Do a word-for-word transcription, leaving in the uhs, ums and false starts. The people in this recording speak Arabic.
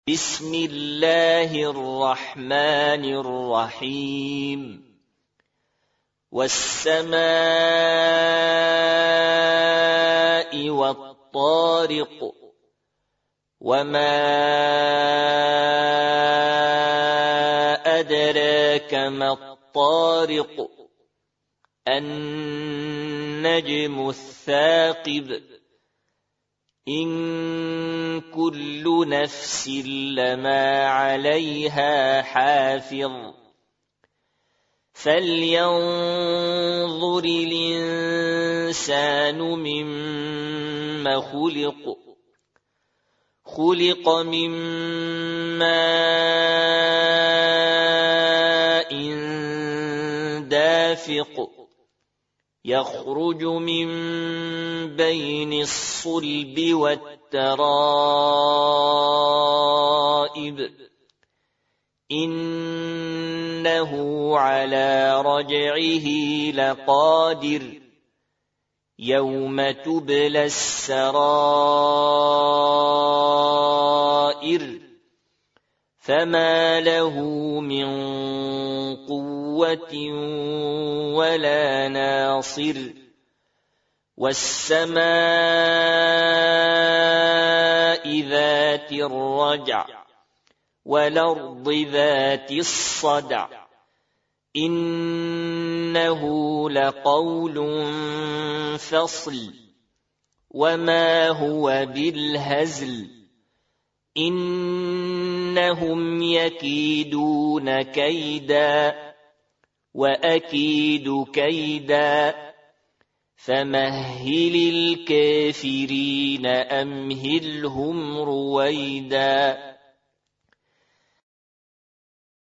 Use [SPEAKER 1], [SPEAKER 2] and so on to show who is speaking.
[SPEAKER 1] بسم الله الرحمن الرحيم والسماء والطارق وما أدراك ما الطارق النجم الثاقب إن كل نفس لما عليها حافظ فلينظر الإنسان مما خلق خلق من ماء دافق يخرج من بين الصلب والترائب إنه على رجعه لقادر يوم تبلى السرائر فما له من قوة ولا ناصر والسماء ذات الرجع والأرض ذات الصدع إنه لقول فصل وما هو بالهزل إنهم يكيدون كيدا وأكيد كيدا فمهل الكافرين أمهلهم رويدا